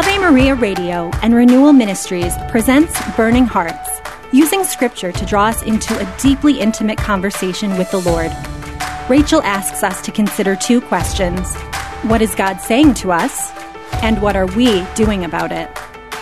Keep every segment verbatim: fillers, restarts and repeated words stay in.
Ave Maria Radio and Renewal Ministries presents Burning Hearts, using scripture to draw us into a deeply intimate conversation with the Lord. Rachel asks us to consider two questions. What is God saying to us? And what are we doing about it?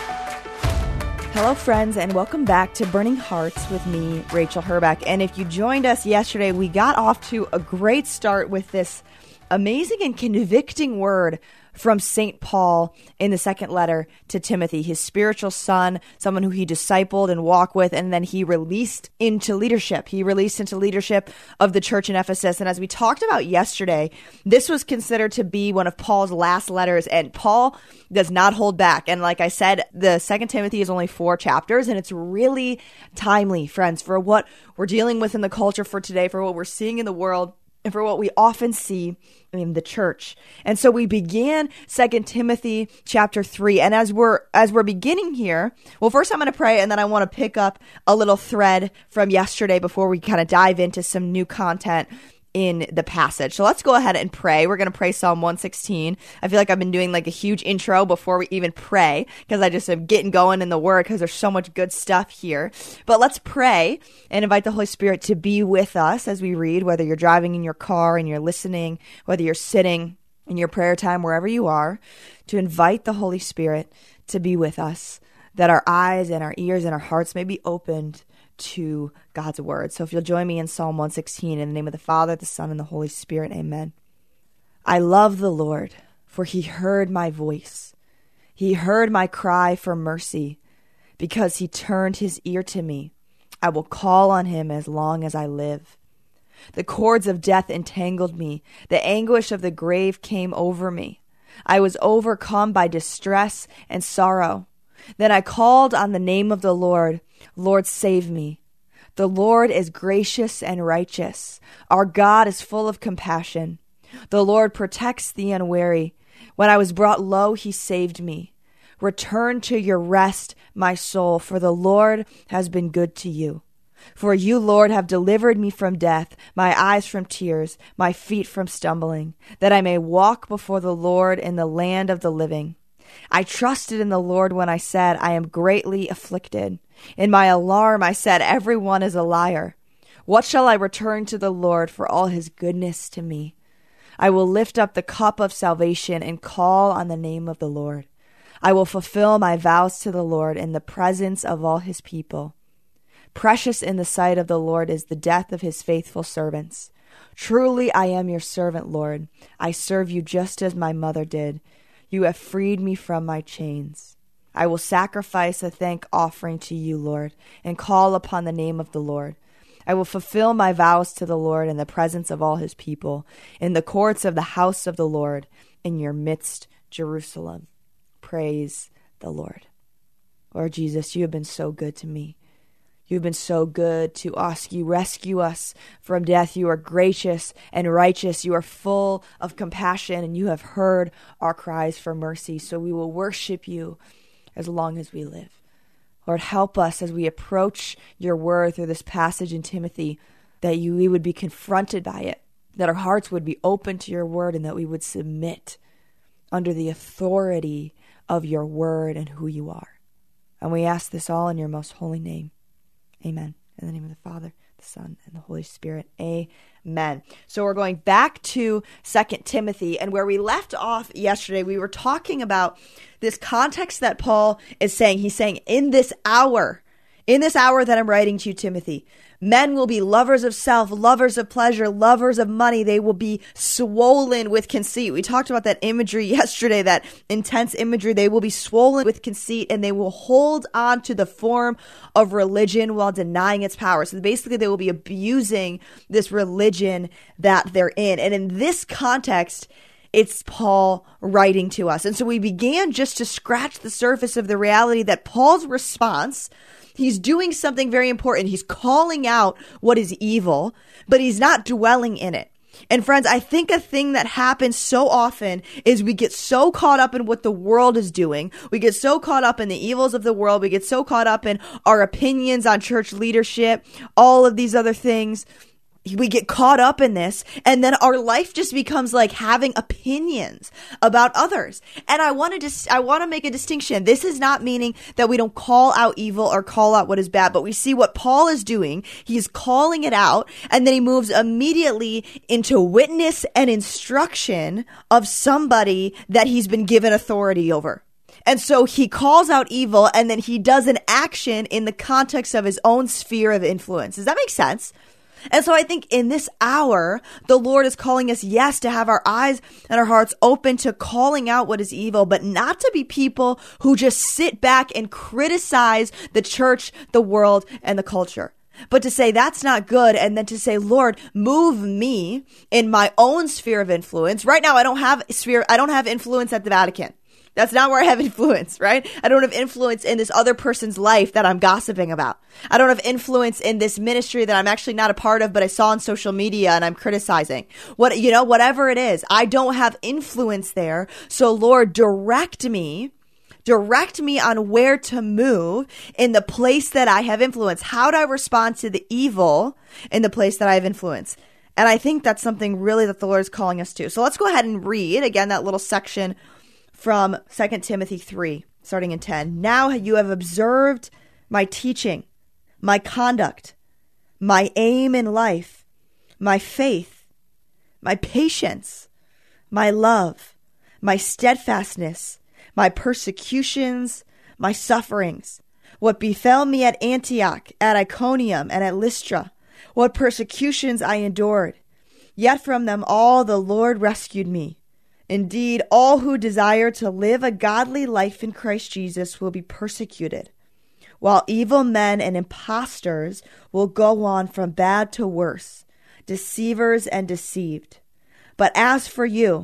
Hello, friends, and welcome back to Burning Hearts with me, Rachel Herbeck. And if you joined us yesterday, we got off to a great start with this amazing and convicting word from Saint Paul in the second letter to Timothy, his spiritual son, someone who he discipled and walked with, and then he released into leadership. He released into leadership of the church in Ephesus. And as we talked about yesterday, this was considered to be one of Paul's last letters, and Paul does not hold back. And like I said, the Second Timothy is only four chapters, and it's really timely, friends, for what we're dealing with in the culture for today, for what we're seeing in the world, and for what we often see in the church. And so we began Second Timothy chapter three. And as we're as we're beginning here, well, first I'm going to pray, and then I want to pick up a little thread from yesterday before we kind of dive into some new content in the passage. So let's go ahead and pray. We're going to pray Psalm one sixteen. I feel like I've been doing like a huge intro before we even pray, because I just am getting going in the word because there's so much good stuff here. But let's pray and invite the Holy Spirit to be with us as we read, whether you're driving in your car and you're listening, whether you're sitting in your prayer time, wherever you are, to invite the Holy Spirit to be with us, that our eyes and our ears and our hearts may be opened to God's word. So if you'll join me in Psalm one sixteen, in the name of the Father, the Son, and the Holy Spirit, amen. I love the Lord, for he heard my voice. He heard my cry for mercy, because he turned his ear to me. I will call on him as long as I live. The cords of death entangled me. The anguish of the grave came over me. I was overcome by distress and sorrow. Then I called on the name of the Lord. Lord, save me. The Lord is gracious and righteous. Our God is full of compassion. The Lord protects the unwary. When I was brought low, he saved me. Return to your rest, my soul, for the Lord has been good to you. For you, Lord, have delivered me from death, my eyes from tears, my feet from stumbling, that I may walk before the Lord in the land of the living. I trusted in the Lord when I said, I am greatly afflicted. In my alarm, I said, everyone is a liar. What shall I return to the Lord for all his goodness to me? I will lift up the cup of salvation and call on the name of the Lord. I will fulfill my vows to the Lord in the presence of all his people. Precious in the sight of the Lord is the death of his faithful servants. Truly I am your servant, Lord. I serve you just as my mother did. You have freed me from my chains. I will sacrifice a thank offering to you, Lord, and call upon the name of the Lord. I will fulfill my vows to the Lord in the presence of all his people, in the courts of the house of the Lord, in your midst, Jerusalem. Praise the Lord. Lord Jesus, you have been so good to me. You've been so good to us. You rescue us from death. You are gracious and righteous. You are full of compassion, and you have heard our cries for mercy. So we will worship you as long as we live. Lord, help us as we approach your word through this passage in Timothy, that you, we would be confronted by it, that our hearts would be open to your word, and that we would submit under the authority of your word and who you are. And we ask this all in your most holy name. Amen. In the name of the Father, the Son, and the Holy Spirit. Amen. So we're going back to Second Timothy, and where we left off yesterday, we were talking about this context that Paul is saying. He's saying, in this hour, in this hour that I'm writing to you, Timothy, men will be lovers of self, lovers of pleasure, lovers of money. They will be swollen with conceit. We talked about that imagery yesterday, that intense imagery. They will be swollen with conceit, and they will hold on to the form of religion while denying its power. So basically, they will be abusing this religion that they're in. And in this context, it's Paul writing to us. And so we began just to scratch the surface of the reality that Paul's response, he's doing something very important. He's calling out what is evil, but he's not dwelling in it. And friends, I think a thing that happens so often is we get so caught up in what the world is doing. We get so caught up in the evils of the world. We get so caught up in our opinions on church leadership, all of these other things. we get caught up in this, and then our life just becomes like having opinions about others. And I want to just, I want to make a distinction. This is not meaning that we don't call out evil or call out what is bad, but we see what Paul is doing. He's calling it out, and then he moves immediately into witness and instruction of somebody that he's been given authority over. And so he calls out evil, and then he does an action in the context of his own sphere of influence. Does that make sense? And so I think in this hour, the Lord is calling us, yes, to have our eyes and our hearts open to calling out what is evil, but not to be people who just sit back and criticize the church, the world, and the culture. But to say that's not good, and then to say, Lord, move me in my own sphere of influence. Right now, I don't have sphere, I don't have influence at the Vatican. That's not where I have influence, right? I don't have influence in this other person's life that I'm gossiping about. I don't have influence in this ministry that I'm actually not a part of, but I saw on social media and I'm criticizing. What, you know, whatever it is, I don't have influence there. So Lord, direct me, direct me on where to move in the place that I have influence. How do I respond to the evil in the place that I have influence? And I think that's something really that the Lord is calling us to. So let's go ahead and read again that little section from Second Timothy three, starting in ten. Now you have observed my teaching, my conduct, my aim in life, my faith, my patience, my love, my steadfastness, my persecutions, my sufferings, what befell me at Antioch, at Iconium, and at Lystra, what persecutions I endured. Yet from them all the Lord rescued me. Indeed, all who desire to live a godly life in Christ Jesus will be persecuted, while evil men and impostors will go on from bad to worse, deceivers and deceived. But as for you,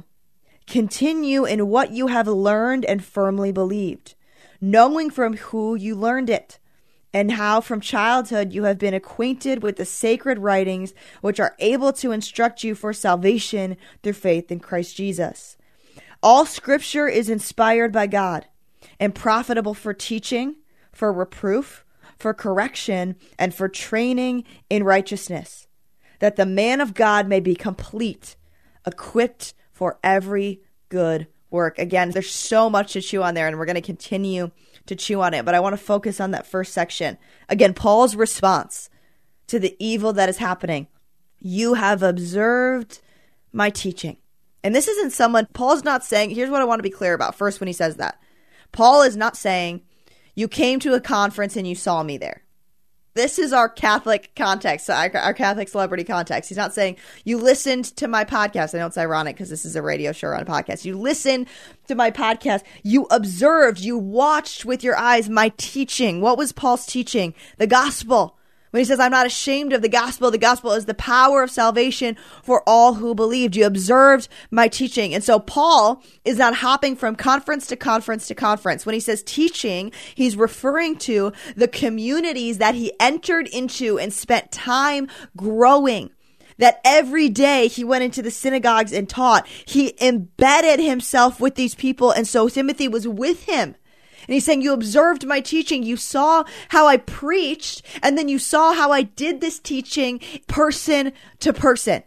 continue in what you have learned and firmly believed, knowing from who you learned it, and how from childhood you have been acquainted with the sacred writings, which are able to instruct you for salvation through faith in Christ Jesus. All scripture is inspired by God and profitable for teaching, for reproof, for correction, and for training in righteousness, that the man of God may be complete, equipped for every good work. Again, there's so much to chew on there, and we're going to continue to chew on it, but I want to focus on that first section. Again, Paul's response to the evil that is happening. You have observed my teaching. And this isn't someone, Paul's not saying, here's what I want to be clear about first when he says that. Paul is not saying, you came to a conference and you saw me there. This is our Catholic context, our, our Catholic celebrity context. He's not saying, you listened to my podcast. I know it's ironic because this is a radio show on a podcast. You listened to my podcast. You observed, you watched with your eyes my teaching. What was Paul's teaching? The gospel. When he says, I'm not ashamed of the gospel, the gospel is the power of salvation for all who believed. You observed my teaching. And so Paul is not hopping from conference to conference to conference. When he says teaching, he's referring to the communities that he entered into and spent time growing. That every day he went into the synagogues and taught. He embedded himself with these people. And so Timothy was with him. And he's saying, you observed my teaching. You saw how I preached, and then you saw how I did this teaching person to person.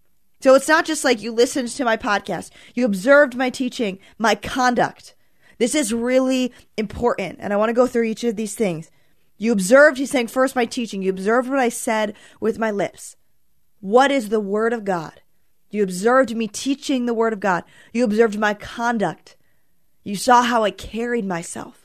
So it's not just like you listened to my podcast. You observed my teaching, my conduct. This is really important. And I want to go through each of these things. You observed, he's saying, first my teaching. You observed what I said with my lips. What is the word of God? You observed me teaching the word of God. You observed my conduct. You saw how I carried myself,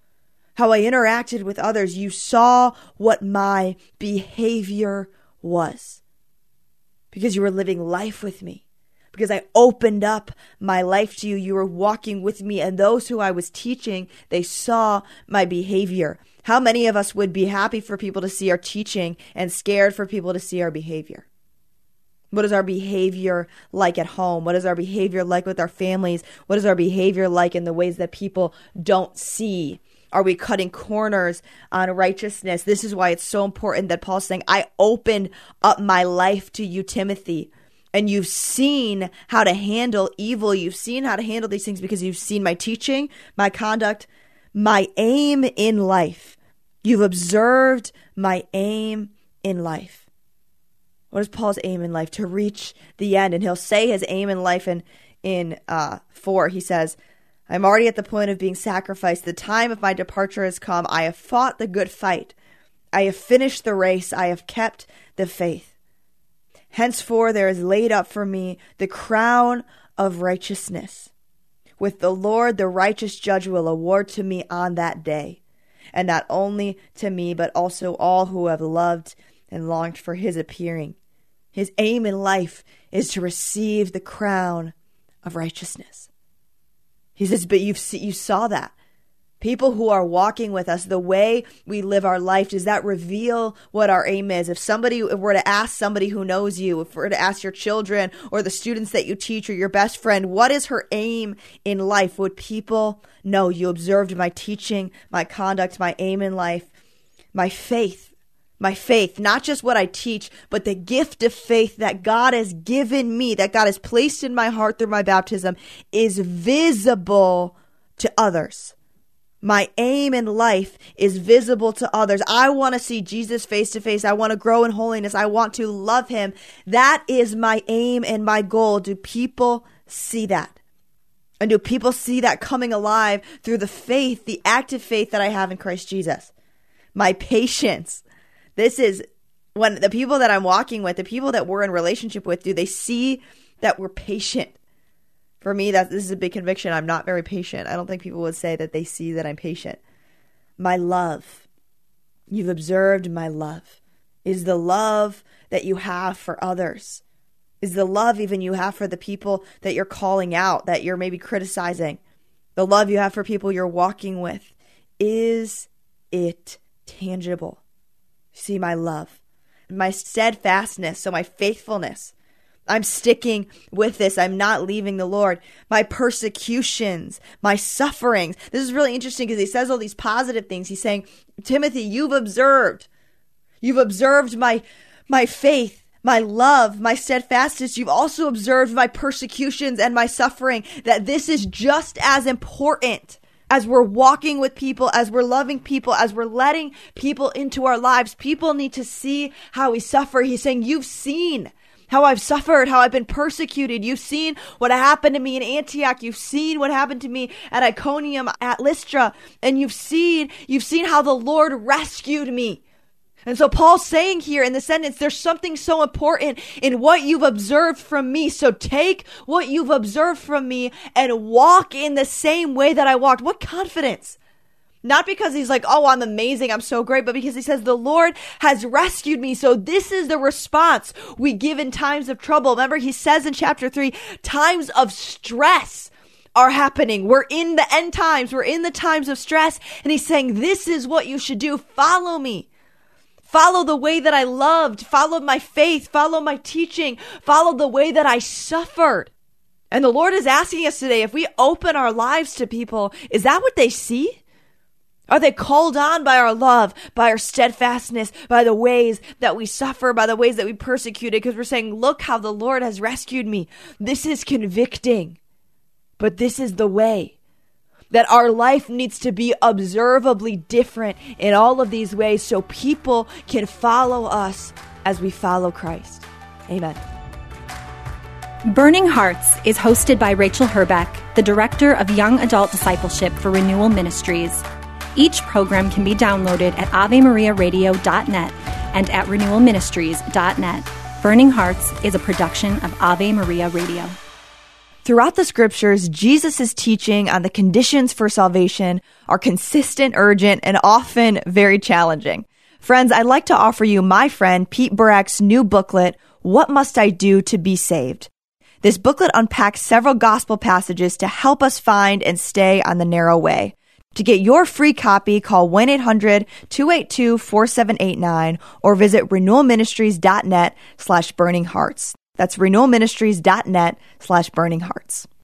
how I interacted with others. You saw what my behavior was because you were living life with me, because I opened up my life to you. You were walking with me, and those who I was teaching, they saw my behavior. How many of us would be happy for people to see our teaching and scared for people to see our behavior? What is our behavior like at home? What is our behavior like with our families? What is our behavior like in the ways that people don't see? Are we cutting corners on righteousness? This is why it's so important that Paul's saying, I opened up my life to you, Timothy. And you've seen how to handle evil. You've seen how to handle these things because you've seen my teaching, my conduct, my aim in life. You've observed my aim in life. What is Paul's aim in life? To reach the end. And he'll say his aim in life in, in uh, four. He says, I'm already at the point of being sacrificed. The time of my departure has come. I have fought the good fight. I have finished the race. I have kept the faith. Henceforth there is laid up for me the crown of righteousness. With the Lord, the righteous judge will award to me on that day. And not only to me, but also all who have loved and longed for his appearing. His aim in life is to receive the crown of righteousness. He says, but you've see, you saw that. People who are walking with us, the way we live our life, does that reveal what our aim is? If somebody if were to ask somebody who knows you, if we're to ask your children or the students that you teach or your best friend, what is her aim in life? Would people know? You observed my teaching, my conduct, my aim in life, my faith. My faith, not just what I teach, but the gift of faith that God has given me, that God has placed in my heart through my baptism, is visible to others. My aim in life is visible to others. I want to see Jesus face to face. I want to grow in holiness. I want to love him. That is my aim and my goal. Do people see that? And do people see that coming alive through the faith, the active faith that I have in Christ Jesus? My patience. This is when the people that I'm walking with, the people that we're in relationship with, do they see that we're patient? For me, that this is a big conviction. I'm not very patient. I don't think people would say that they see that I'm patient. My love. You've observed my love. Is the love that you have for others. Is the love even you have for the people that you're calling out, that you're maybe criticizing. The love you have for people you're walking with. Is it tangible? See my love, my steadfastness, so my faithfulness. I'm sticking with this. I'm not leaving the Lord. My persecutions, my sufferings. This is really interesting because he says all these positive things. He's saying, Timothy, you've observed. You've observed my, my faith, my love, my steadfastness. You've also observed my persecutions and my suffering, that this is just as important. As we're walking with people, as we're loving people, as we're letting people into our lives, people need to see how we suffer. He's saying, you've seen how I've suffered, how I've been persecuted. You've seen what happened to me in Antioch. You've seen what happened to me at Iconium, at Lystra. And you've seen, you've seen how the Lord rescued me. And so Paul's saying here in the sentence, there's something so important in what you've observed from me. So take what you've observed from me and walk in the same way that I walked. What confidence? Not because he's like, oh, I'm amazing, I'm so great, but because he says the Lord has rescued me. So this is the response we give in times of trouble. Remember, he says in chapter three, times of stress are happening. We're in the end times. We're in the times of stress. And he's saying, this is what you should do. Follow me. Follow the way that I loved, follow my faith, follow my teaching, follow the way that I suffered. And the Lord is asking us today, if we open our lives to people, is that what they see? Are they called on by our love, by our steadfastness, by the ways that we suffer, by the ways that we persecuted? Because we're saying, look how the Lord has rescued me. This is convicting, but this is the way. That our life needs to be observably different in all of these ways so people can follow us as we follow Christ. Amen. Burning Hearts is hosted by Rachel Herbeck, the Director of Young Adult Discipleship for Renewal Ministries. Each program can be downloaded at ave maria radio dot net and at renewal ministries dot net. Burning Hearts is a production of Ave Maria Radio. Throughout the scriptures, Jesus' teaching on the conditions for salvation are consistent, urgent, and often very challenging. Friends, I'd like to offer you my friend Pete Burak's new booklet, What Must I Do to Be Saved? This booklet unpacks several gospel passages to help us find and stay on the narrow way. To get your free copy, call one eight hundred two eight two four seven eight nine or visit renewal ministries dot net slash burning hearts. That's renewal ministries dot net slash burning hearts.